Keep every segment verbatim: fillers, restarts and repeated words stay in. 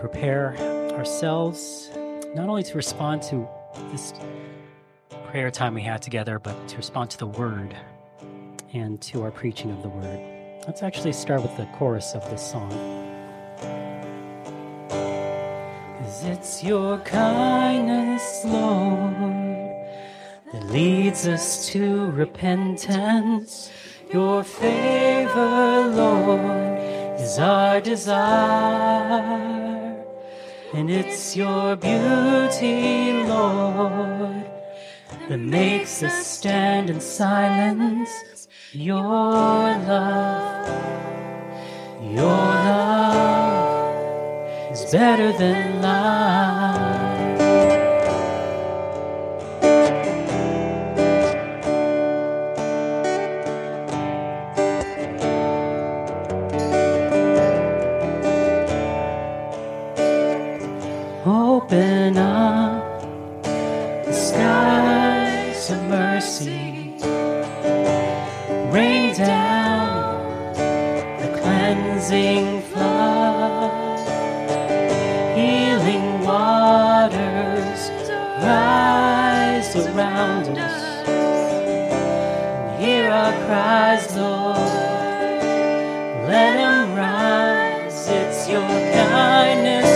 prepare ourselves not only to respond to this prayer time we had together, but to respond to the Word and to our preaching of the Word. Let's actually start with the chorus of this song. 'Cause it's your kindness, Lord, that leads us to repentance. Your favor, Lord, is our desire. And it's your beauty, Lord, that makes us stand in silence. Your love, your love is better than life. Open up the skies of mercy, rain down the cleansing flood, healing waters rise around us. And hear our cries, Lord, let them rise. It's your kindness,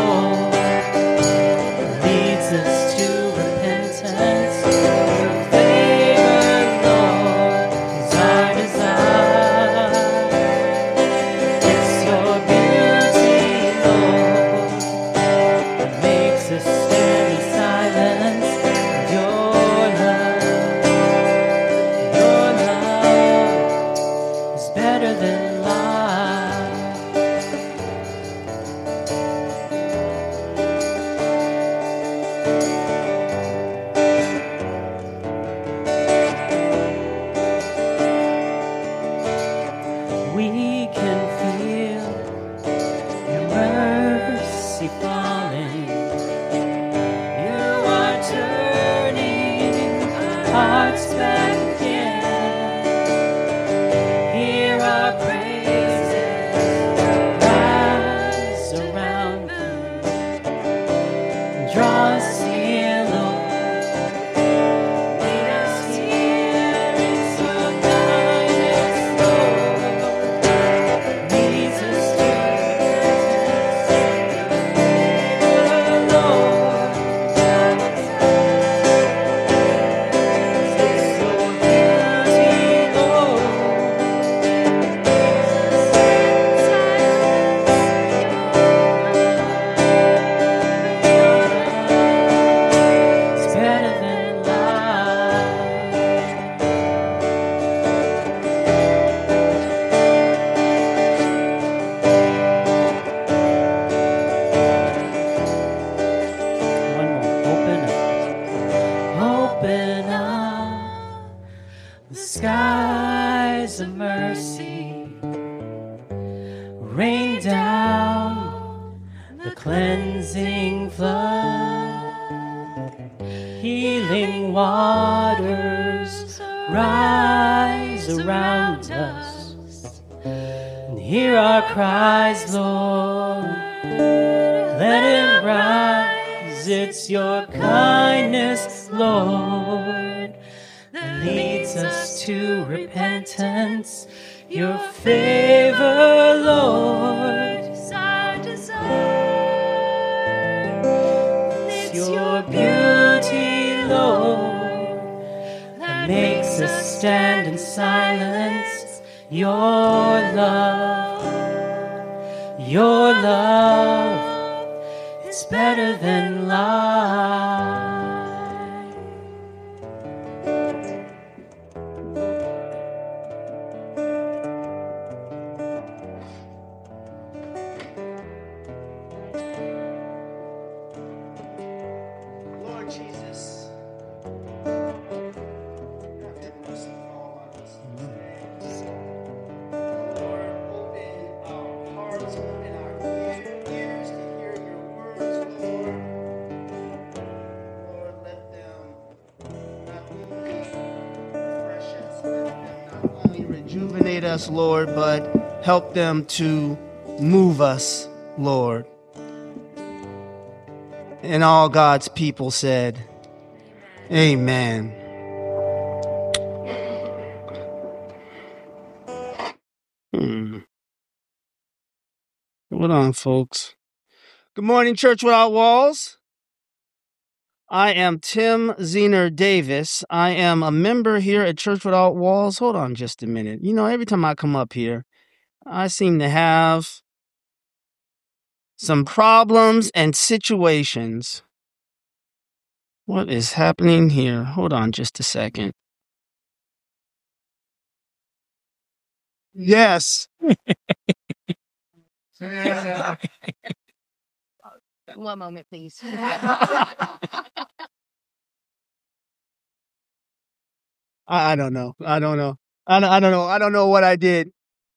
us, Lord, but help them to move us, Lord. And all God's people said, Amen. Hmm. Hold on, folks. Good morning, Church Without Walls. I am Tim Zener Davis. I am a member here at Church Without Walls. Hold on just a minute. You know, every time I come up here, I seem to have some problems and situations. What is happening here? Hold on just a second. Yes. One moment, please. I, I don't know. I don't know. I, I don't know. I don't know what I did.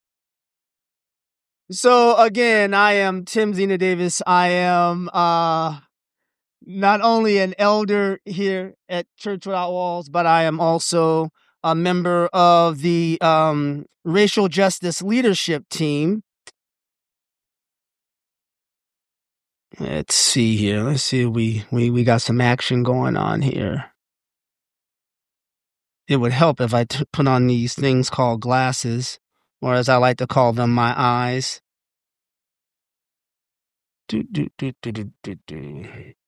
So again, I am Tim Zener Davis. I am uh, not only an elder here at Church Without Walls, but I am also a member of the um, Racial Justice Leadership Team. Let's see here. Let's see. We we we got some action going on here. It would help if I t- put on these things called glasses, or as I like to call them, my eyes. Do, do, do, do, do, do, do.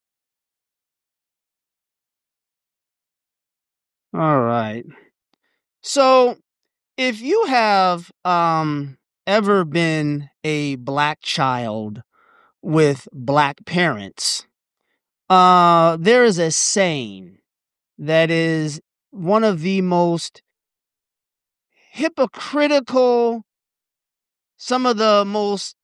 All right. So, if you have um ever been a black child with black parents, uh, there is a saying that is one of the most hypocritical, some of the most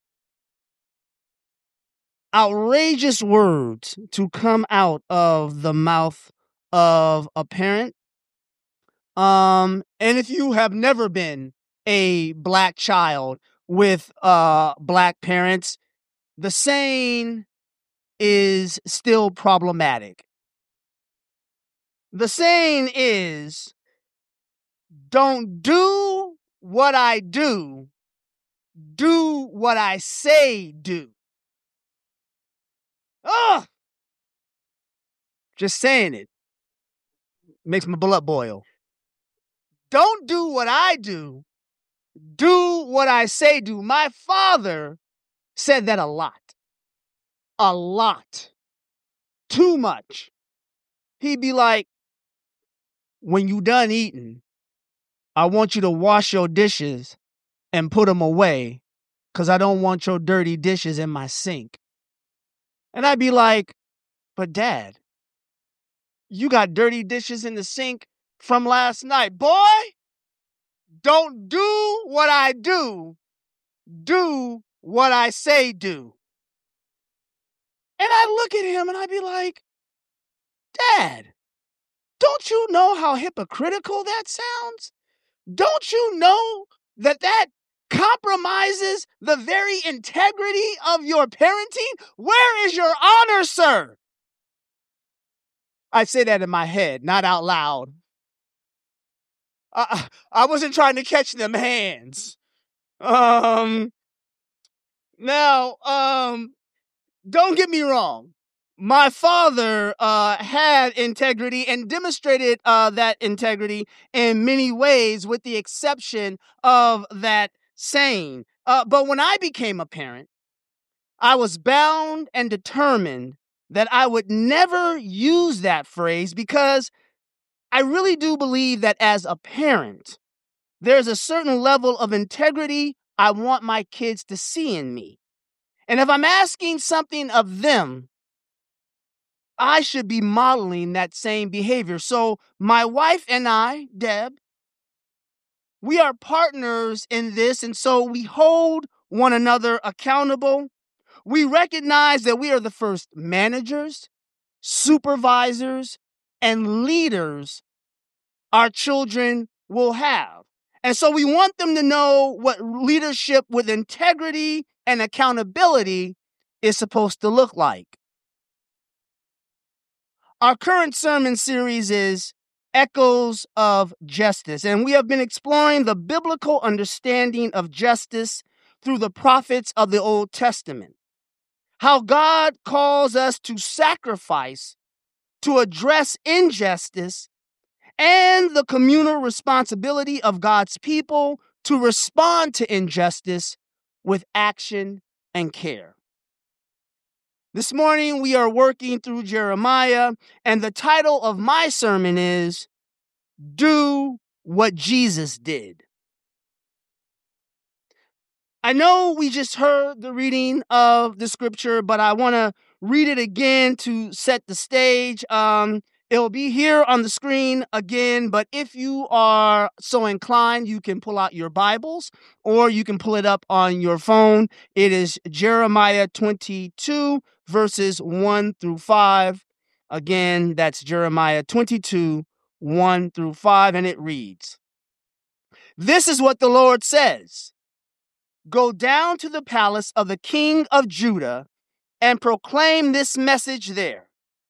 outrageous words to come out of the mouth of a parent. Um, and if you have never been a black child with uh black parents, the saying is still problematic. The saying is, don't do what I do, do what I say do. Ugh! Just saying it makes my blood boil. Don't do what I do, do what I say do. My father said that a lot. A lot. Too much. He'd be like, when you done eating, I want you to wash your dishes and put them away because I don't want your dirty dishes in my sink. And I'd be like, but Dad, you got dirty dishes in the sink from last night. Boy, don't do what I do. Do what I say do. And I look at him and I'd be like, Dad, don't you know how hypocritical that sounds? Don't you know that that compromises the very integrity of your parenting? Where is your honor, sir? I say that in my head, not out loud. I, I wasn't trying to catch them hands. Um, now, um, don't get me wrong. My father uh, had integrity and demonstrated uh, that integrity in many ways, with the exception of that saying. Uh, but when I became a parent, I was bound and determined that I would never use that phrase because I really do believe that as a parent, there's a certain level of integrity I want my kids to see in me. And if I'm asking something of them, I should be modeling that same behavior. So my wife and I, Deb, we are partners in this. And so we hold one another accountable. We recognize that we are the first managers, supervisors, and leaders our children will have. And so we want them to know what leadership with integrity and accountability is supposed to look like. Our current sermon series is Echoes of Justice, and we have been exploring the biblical understanding of justice through the prophets of the Old Testament. how God calls us to sacrifice to address injustice and the communal responsibility of God's people to respond to injustice with action and care. This morning, we are working through Jeremiah, and the title of my sermon is Do What Jesus Did. I know we just heard the reading of the scripture, but I want to read it again to set the stage. Um, it'll be here on the screen again, but if you are so inclined, you can pull out your Bibles or you can pull it up on your phone. It is Jeremiah twenty-two, verses one through five. Again, that's Jeremiah twenty-two, one through five, and it reads, "This is what the Lord says. Go down to the palace of the king of Judah and proclaim this message there.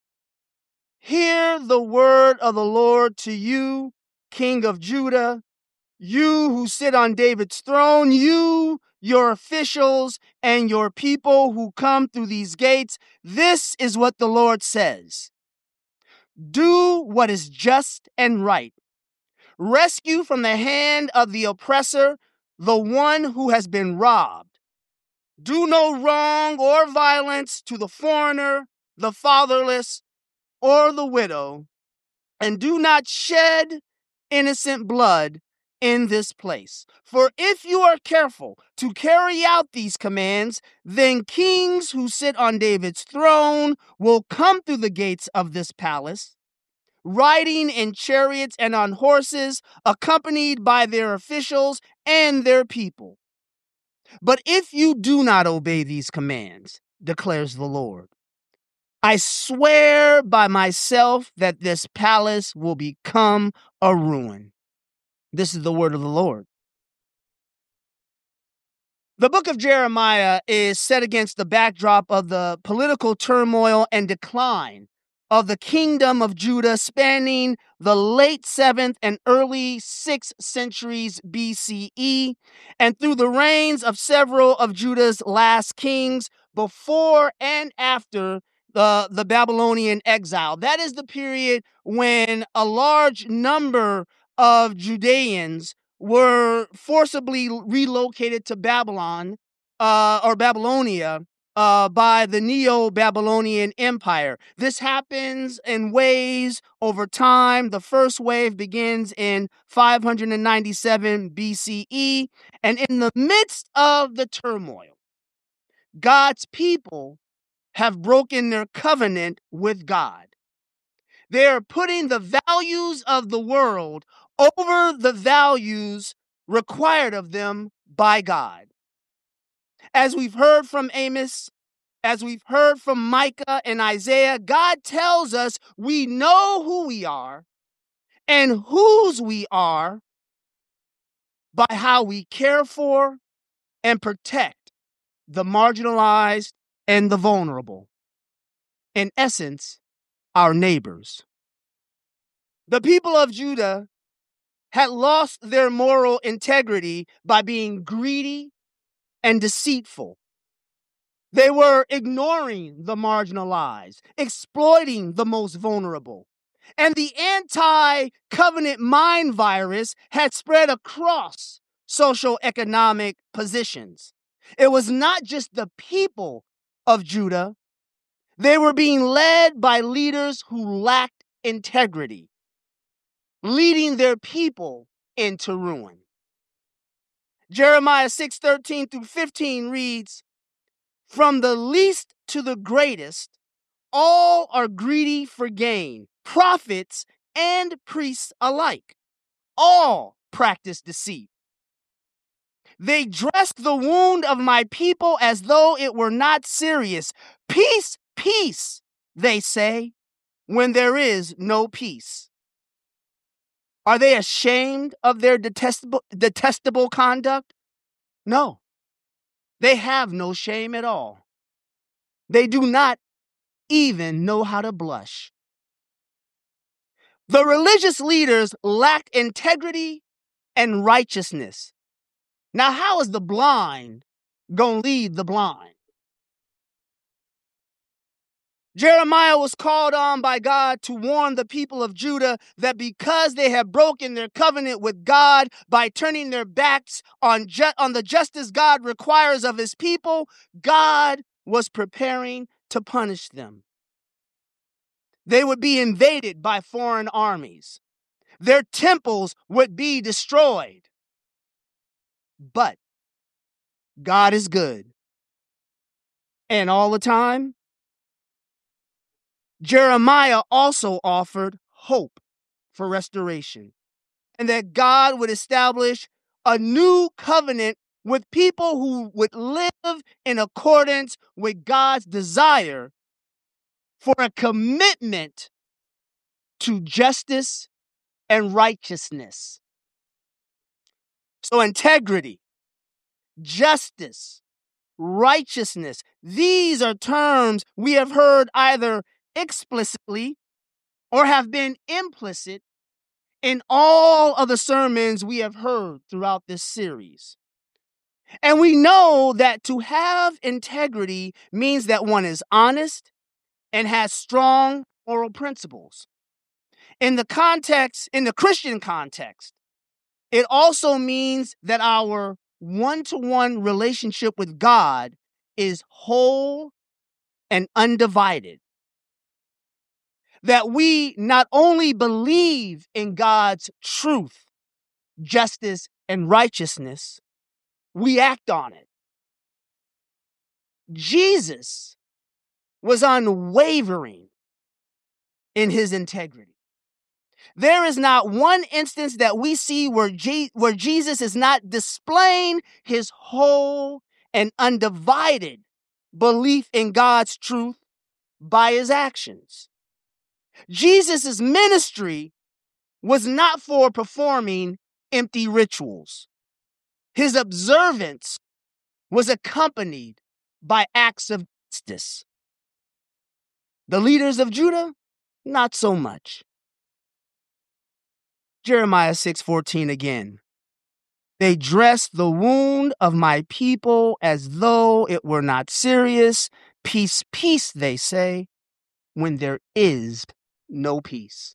Hear the word of the Lord to you, king of Judah, you who sit on David's throne, you, your officials, and your people who come through these gates. This is what the Lord says. Do what is just and right. Rescue from the hand of the oppressor the one who has been robbed. Do no wrong or violence to the foreigner, the fatherless, or the widow, and do not shed innocent blood in this place. For if you are careful to carry out these commands, then kings who sit on David's throne will come through the gates of this palace, riding in chariots and on horses, accompanied by their officials and their people. But if you do not obey these commands, declares the Lord, I swear by myself that this palace will become a ruin." This is the word of the Lord. The book of Jeremiah is set against the backdrop of the political turmoil and decline of the kingdom of Judah spanning the late seventh and early sixth centuries B C E, and through the reigns of several of Judah's last kings before and after the, the Babylonian exile. That is the period when a large number of Judeans were forcibly relocated to Babylon uh, or Babylonia uh, by the Neo-Babylonian Empire. This happens in waves over time. The first wave begins in five hundred ninety-seven B C E, and in the midst of the turmoil, God's people have broken their covenant with God. They are putting the values of the world over the values required of them by God. As we've heard from Amos, as we've heard from Micah and Isaiah, God tells us we know who we are and whose we are by how we care for and protect the marginalized and the vulnerable. In essence, our neighbors. The people of Judah had lost their moral integrity by being greedy and deceitful. They were ignoring the marginalized, exploiting the most vulnerable. And the anti-covenant mind virus had spread across socioeconomic positions. It was not just the people of Judah. They were being led by leaders who lacked integrity, leading their people into ruin. Jeremiah six thirteen through fifteen reads, "From the least to the greatest, all are greedy for gain, prophets and priests alike. All practice deceit. They dress the wound of my people as though it were not serious. Peace, peace, they say, when there is no peace." Are they ashamed of their detestable, detestable conduct? No. They have no shame at all. They do not even know how to blush. The religious leaders lacked integrity and righteousness. Now, how is the blind going to lead the blind? Jeremiah was called on by God to warn the people of Judah that because they had broken their covenant with God by turning their backs on, ju- on the justice God requires of his people, God was preparing to punish them. They would be invaded by foreign armies. Their temples would be destroyed. But God is good. And all the time, Jeremiah also offered hope for restoration, and that God would establish a new covenant with people who would live in accordance with God's desire for a commitment to justice and righteousness. So integrity, justice, righteousness, these are terms we have heard either explicitly or have been implicit in all of the sermons we have heard throughout this series. And we know that to have integrity means that one is honest and has strong moral principles. In the context, in the Christian context, it also means that our one-to-one relationship with God is whole and undivided. That we not only believe in God's truth, justice, and righteousness, we act on it. Jesus was unwavering in his integrity. There is not one instance that we see where, Je- where Jesus is not displaying his whole and undivided belief in God's truth by his actions. Jesus' ministry was not for performing empty rituals. His observance was accompanied by acts of justice. The leaders of Judah, not so much. Jeremiah six fourteen again. They dress the wound of my people as though it were not serious. Peace, peace, they say, when there is no peace.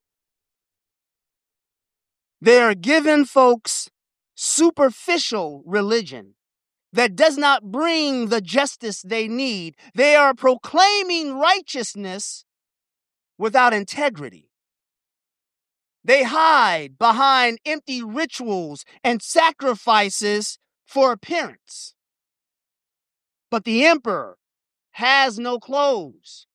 They are giving folks superficial religion that does not bring the justice they need. They are proclaiming righteousness without integrity. They hide behind empty rituals and sacrifices for appearance. But the emperor has no clothes.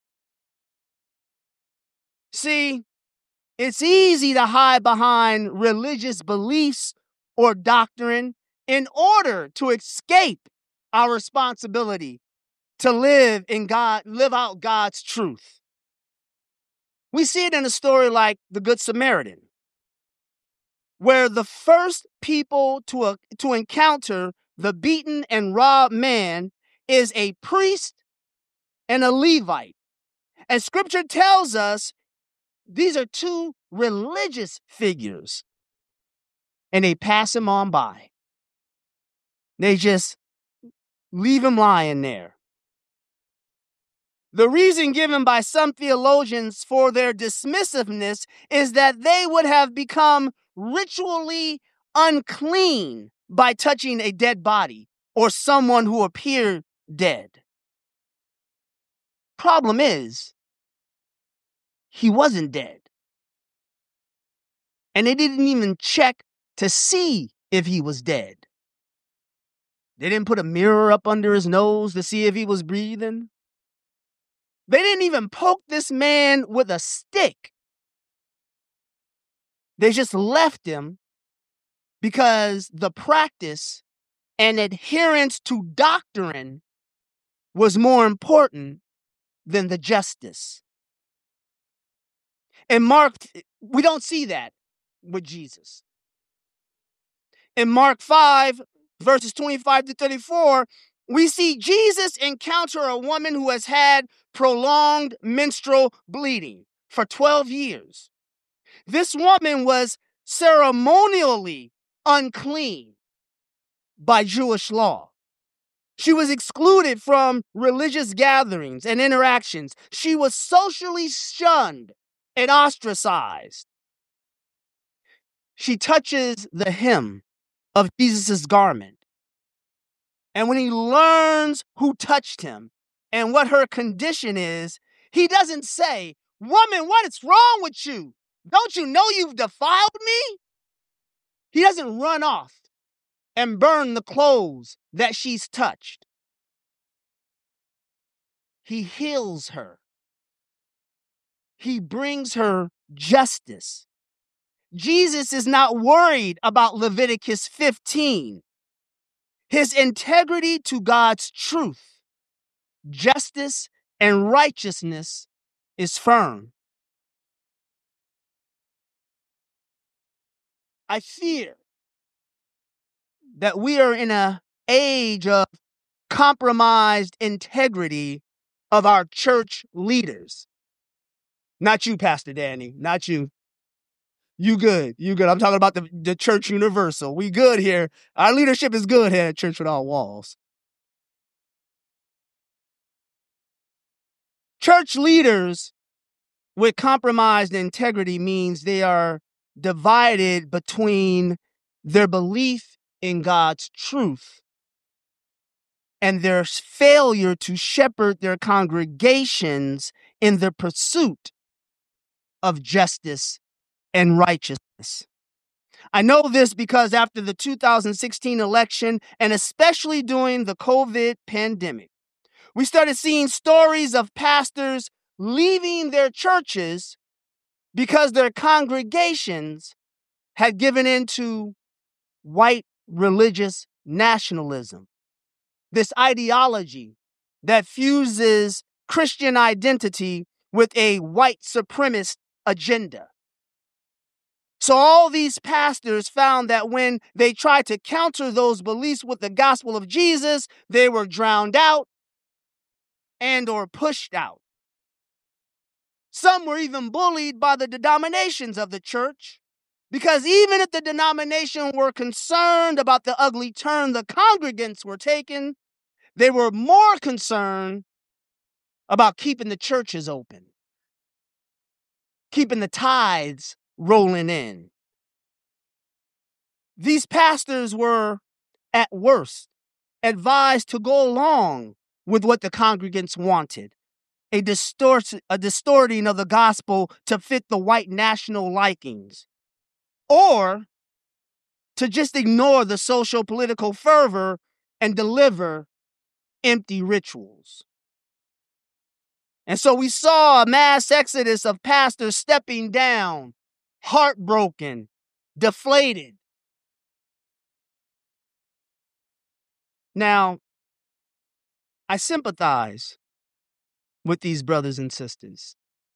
See, it's easy to hide behind religious beliefs or doctrine in order to escape our responsibility to live in God, live out God's truth. We see it in a story like the Good Samaritan, where the first people to, uh, to encounter the beaten and robbed man is a priest and a Levite. And scripture tells us these are two religious figures, and they pass him on by. They just leave him lying there. The reason given by some theologians for their dismissiveness is that they would have become ritually unclean by touching a dead body or someone who appeared dead. Problem is, he wasn't dead. And they didn't even check to see if he was dead. They didn't put a mirror up under his nose to see if he was breathing. They didn't even poke this man with a stick. They just left him because the practice and adherence to doctrine was more important than the justice. And Mark, we don't see that with Jesus. In Mark five, verses twenty-five to thirty-four, we see Jesus encounter a woman who has had prolonged menstrual bleeding for twelve years. This woman was ceremonially unclean by Jewish law. She was excluded from religious gatherings and interactions. She was socially shunned and ostracized. She touches the hem of Jesus' garment. And when he learns who touched him and what her condition is, he doesn't say, "Woman, what is wrong with you? Don't you know you've defiled me?" He doesn't run off and burn the clothes that she's touched. He heals her. He brings her justice. Jesus is not worried about Leviticus fifteen. His integrity to God's truth, justice, and righteousness is firm. I fear that we are in an age of compromised integrity of our church leaders. Not you, Pastor Danny, not you. You good, you good. I'm talking about the, the church universal. We good here. Our leadership is good here at Church Without Walls. Church leaders with compromised integrity means they are divided between their belief in God's truth and their failure to shepherd their congregations in the pursuit of justice and righteousness. I know this because after the two thousand sixteen election, and especially during the COVID pandemic, we started seeing stories of pastors leaving their churches because their congregations had given in to white religious nationalism, this ideology that fuses Christian identity with a white supremacist agenda. So all these pastors found that when they tried to counter those beliefs with the gospel of Jesus, they were drowned out and or pushed out. Some were even bullied by the denominations of the church, because even if the denomination were concerned about the ugly turn the congregants were taking, they were more concerned about keeping the churches open, keeping the tithes rolling in. These pastors were, at worst, advised to go along with what the congregants wanted, a, distort- a distorting of the gospel to fit the white national likings, or to just ignore the social political fervor and deliver empty rituals. And so we saw a mass exodus of pastors stepping down, heartbroken, deflated. Now, I sympathize with these brothers and sisters.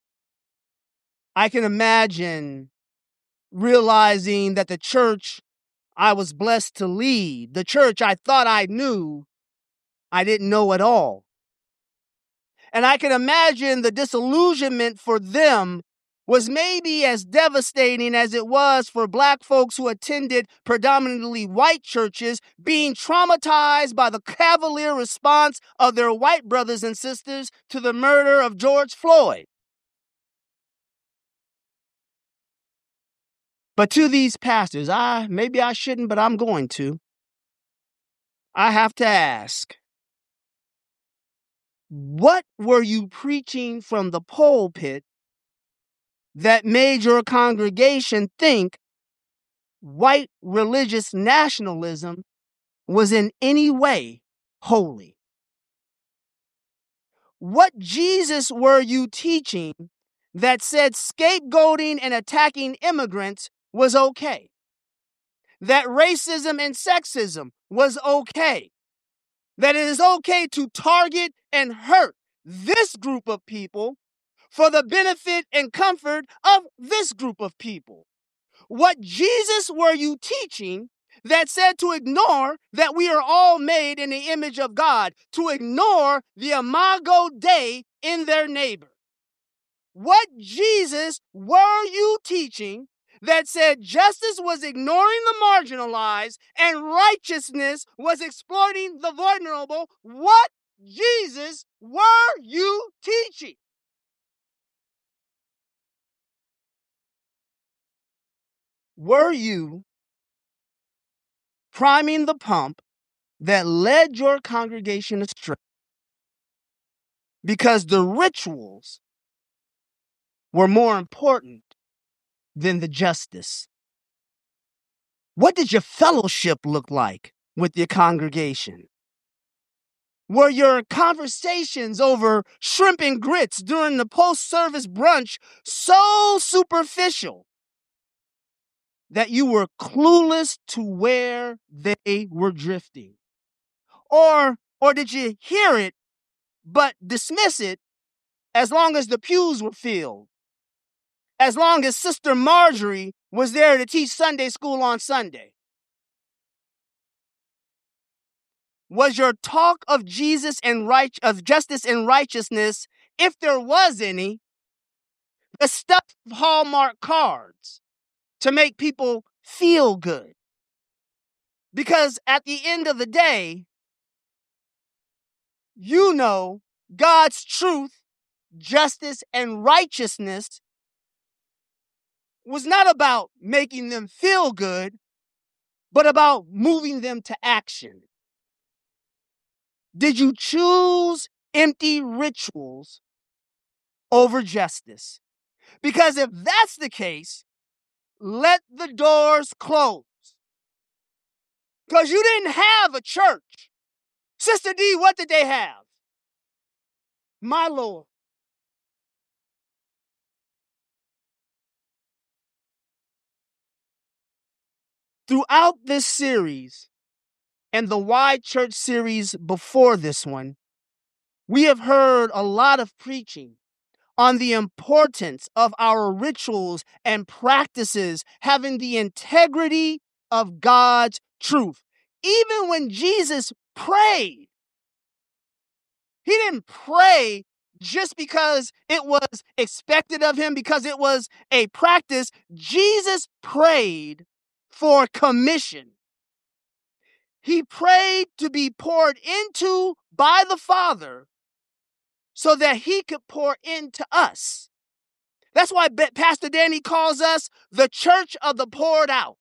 I can imagine realizing that the church I was blessed to lead, the church I thought I knew, I didn't know at all. And I can imagine the disillusionment for them was maybe as devastating as it was for black folks who attended predominantly white churches, being traumatized by the cavalier response of their white brothers and sisters to the murder of George Floyd. But to these pastors, I maybe I shouldn't, but I'm going to. I have to ask, what were you preaching from the pulpit that made your congregation think white religious nationalism was in any way holy? What Jesus were you teaching that said scapegoating and attacking immigrants was okay? That racism and sexism was okay? That it is okay to target and hurt this group of people for the benefit and comfort of this group of people? What Jesus were you teaching that said to ignore that we are all made in the image of God, to ignore the imago Dei in their neighbor? What Jesus were you teaching that said justice was ignoring the marginalized and righteousness was exploiting the vulnerable. What Jesus were you teaching? Were you priming the pump that led your congregation astray because the rituals were more important than the justice? What did your fellowship look like with your congregation? Were your conversations over shrimp and grits during the post-service brunch so superficial that you were clueless to where they were drifting? Or, or did you hear it but dismiss it as long as the pews were filled? As long as Sister Marjorie was there to teach Sunday school on Sunday? Was your talk of Jesus and right of justice and righteousness, if there was any, the stuff of Hallmark cards to make people feel good? Because at the end of the day, you know God's truth, justice, and righteousness was not about making them feel good, but about moving them to action. Did you choose empty rituals over justice? Because if that's the case, let the doors close. Because you didn't have a church. Sister D, what did they have? My Lord. Throughout this series and the Why Church series before this one, we have heard a lot of preaching on the importance of our rituals and practices having the integrity of God's truth. Even when Jesus prayed, he didn't pray just because it was expected of him, because it was a practice. Jesus prayed for commission. He prayed to be poured into by the Father so that he could pour into us. That's why Pastor Danny calls us the church of the poured out.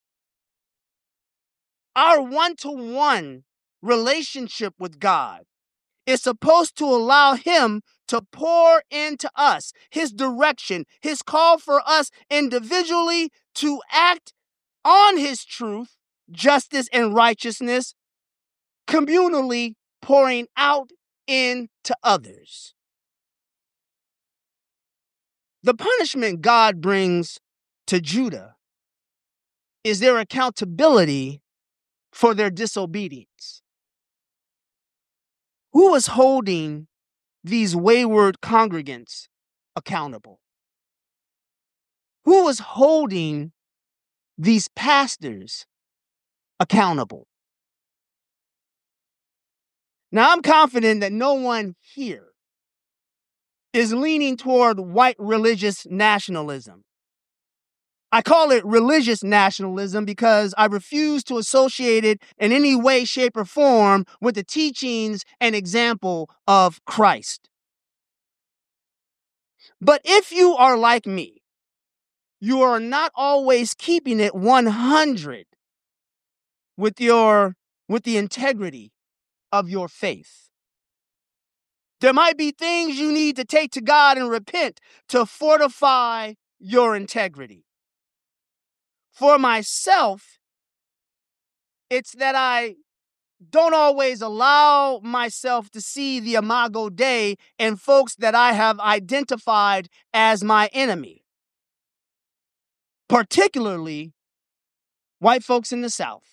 Our one-to-one relationship with God is supposed to allow him to pour into us, his direction, his call for us individually to act on his truth, justice, and righteousness, communally pouring out into others. The punishment God brings to Judah is their accountability for their disobedience. Who was holding these wayward congregants accountable? Who was holding these pastors accountable? Now, I'm confident that no one here is leaning toward white religious nationalism. I call it religious nationalism because I refuse to associate it in any way, shape, or form with the teachings and example of Christ. But if you are like me, you are not always keeping it one hundred with your with the integrity of your faith. There might be things you need to take to God and repent to fortify your integrity. For myself, it's that I don't always allow myself to see the imago Dei in folks that I have identified as my enemy, particularly white folks in the South.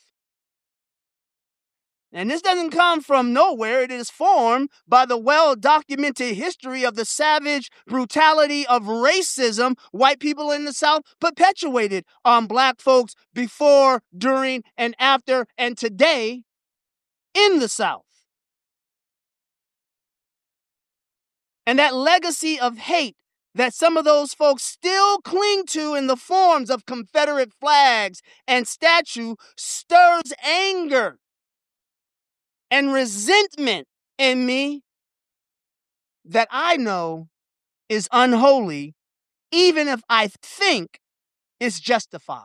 And this doesn't come from nowhere. It is formed by the well-documented history of the savage brutality of racism white people in the South perpetuated on black folks before, during, and after, and today in the South. And that legacy of hate that some of those folks still cling to in the forms of Confederate flags and statue stirs anger and resentment in me that I know is unholy, even if I think it's justified.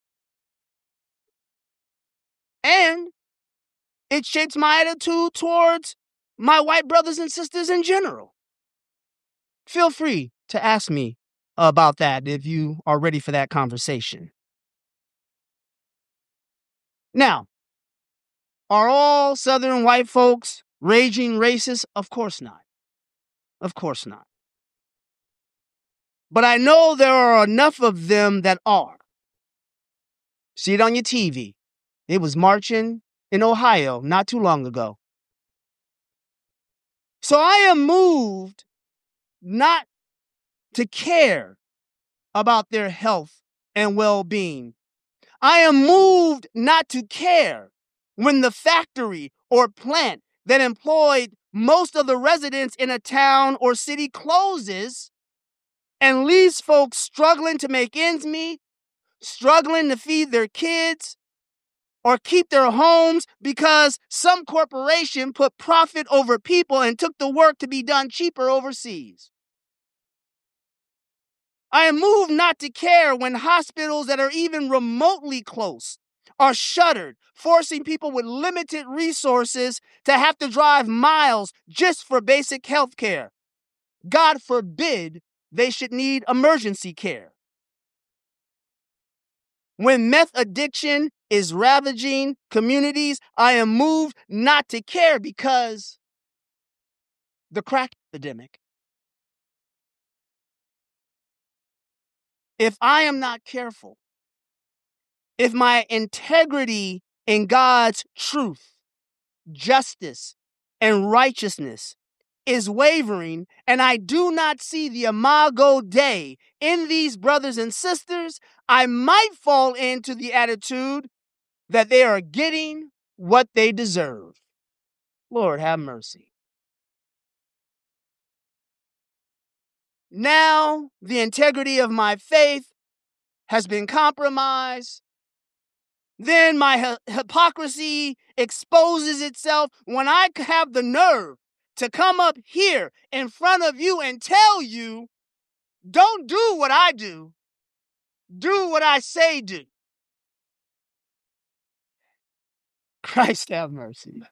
And it shapes my attitude towards my white brothers and sisters in general. Feel free to ask me about that if you are ready for that conversation. Now, are all Southern white folks raging racist? Of course not. Of course not. But I know there are enough of them that are. See it on your T V. It was marching in Ohio not too long ago. So I am moved not to care about their health and well-being. I am moved not to care when the factory or plant that employed most of the residents in a town or city closes and leaves folks struggling to make ends meet, struggling to feed their kids, or keep their homes because some corporation put profit over people and took the work to be done cheaper overseas. I am moved not to care when hospitals that are even remotely close are shuttered, forcing people with limited resources to have to drive miles just for basic health care. God forbid they should need emergency care. When meth addiction is ravaging communities, I am moved not to care because the crack epidemic. If I am not careful, if my integrity in God's truth, justice, and righteousness is wavering, and I do not see the imago Dei in these brothers and sisters, I might fall into the attitude that they are getting what they deserve. Lord, have mercy. Now, the integrity of my faith has been compromised. Then my hi- hypocrisy exposes itself when I have the nerve to come up here in front of you and tell you, don't do what I do. Do what I say do. Christ have mercy.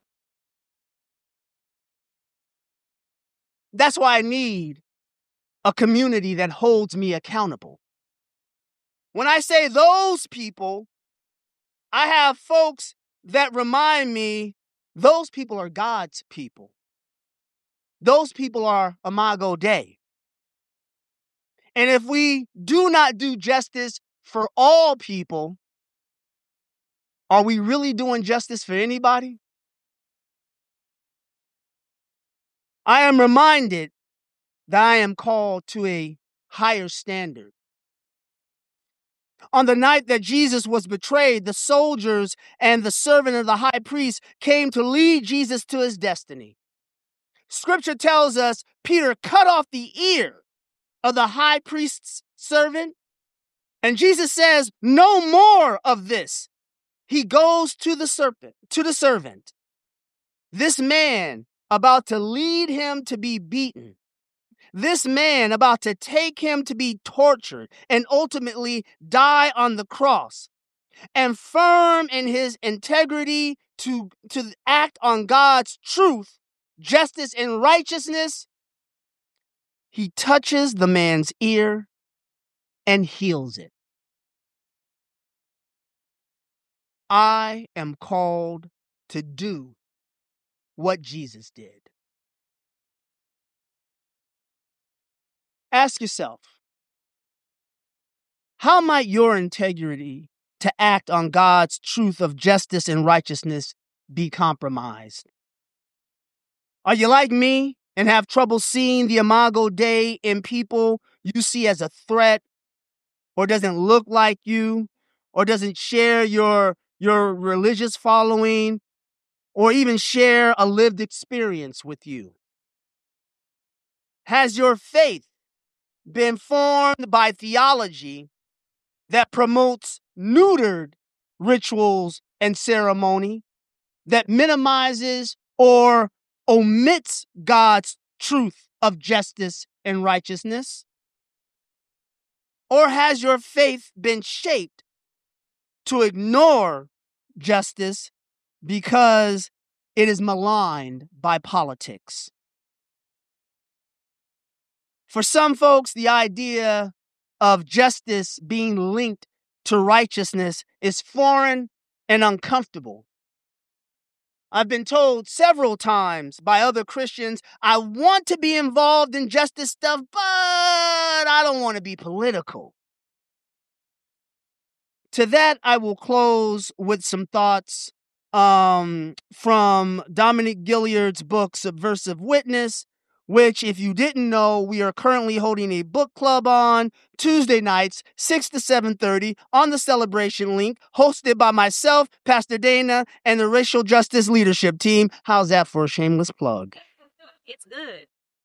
That's why I need a community that holds me accountable. When I say those people, I have folks that remind me those people are God's people. Those people are imago Dei. And if we do not do justice for all people, are we really doing justice for anybody? I am reminded that I am called to a higher standard. On the night that Jesus was betrayed, the soldiers and the servant of the high priest came to lead Jesus to his destiny. Scripture tells us Peter cut off the ear of the high priest's servant, and Jesus says, no more of this. He goes to the serpent, to the servant. This man about to lead him to be beaten. This man about to take him to be tortured and ultimately die on the cross. And firm in his integrity to, to act on God's truth, justice, and righteousness, he touches the man's ear and heals it. I am called to do what Jesus did. Ask yourself, how might your integrity to act on God's truth of justice and righteousness be compromised? Are you like me and have trouble seeing the imago Dei in people you see as a threat, or doesn't look like you, or doesn't share your, your religious following, or even share a lived experience with you? Has your faith been formed by theology that promotes neutered rituals and ceremony, that minimizes or omits God's truth of justice and righteousness? Or has your faith been shaped to ignore justice because it is maligned by politics? For some folks, the idea of justice being linked to righteousness is foreign and uncomfortable. I've been told several times by other Christians, I want to be involved in justice stuff, but I don't want to be political. To that, I will close with some thoughts um, from Dominic Gilliard's book, Subversive Witness, which, if you didn't know, we are currently holding a book club on Tuesday nights, six to seven thirty, on the Celebration link, hosted by myself, Pastor Dana, and the Racial Justice Leadership Team. How's that for a shameless plug? It's good.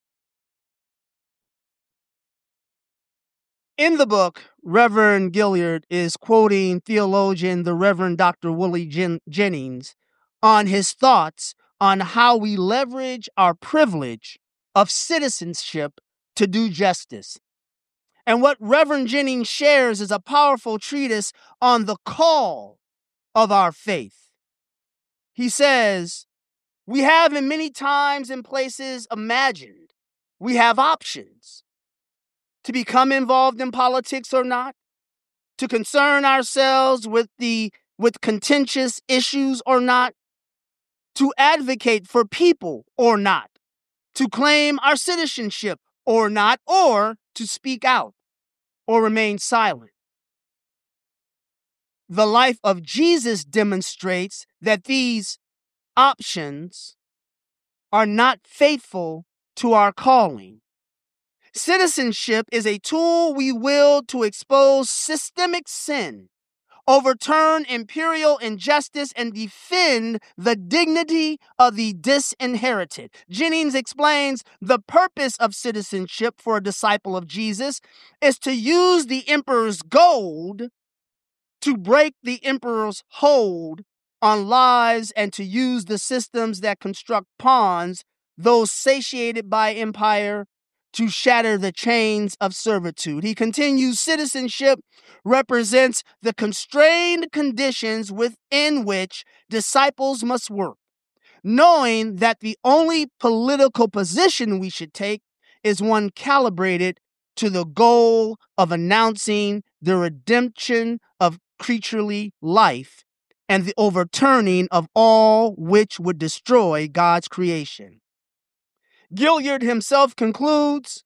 In the book, Reverend Gilliard is quoting theologian, the Reverend Doctor Willie Jen- Jennings, on his thoughts on how we leverage our privilege of citizenship to do justice. And what Reverend Jennings shares is a powerful treatise on the call of our faith. He says, we have in many times and places imagined we have options to become involved in politics or not, to concern ourselves with the with contentious issues or not, to advocate for people or not, to claim our citizenship or not, or to speak out or remain silent. The life of Jesus demonstrates that these options are not faithful to our calling. Citizenship is a tool we wield to expose systemic sin, overturn imperial injustice, and defend the dignity of the disinherited. Jennings explains the purpose of citizenship for a disciple of Jesus is to use the emperor's gold to break the emperor's hold on lives and to use the systems that construct pawns, those satiated by empire, to shatter the chains of servitude. He continues, citizenship represents the constrained conditions within which disciples must work, knowing that the only political position we should take is one calibrated to the goal of announcing the redemption of creaturely life and the overturning of all which would destroy God's creation. Gilliard himself concludes,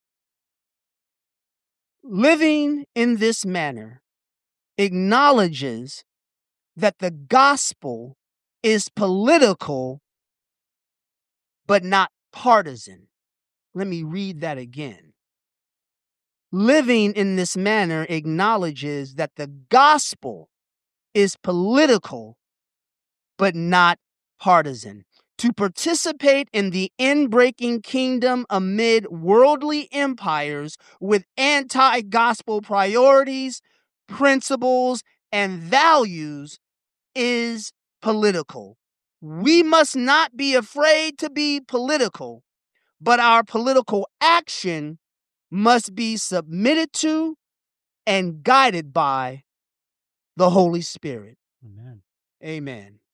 living in this manner acknowledges that the gospel is political but not partisan. Let me read that again. Living in this manner acknowledges that the gospel is political but not partisan. To participate in the end-breaking kingdom amid worldly empires with anti-gospel priorities, principles, and values is political. We must not be afraid to be political, but our political action must be submitted to and guided by the Holy Spirit. Amen. Amen.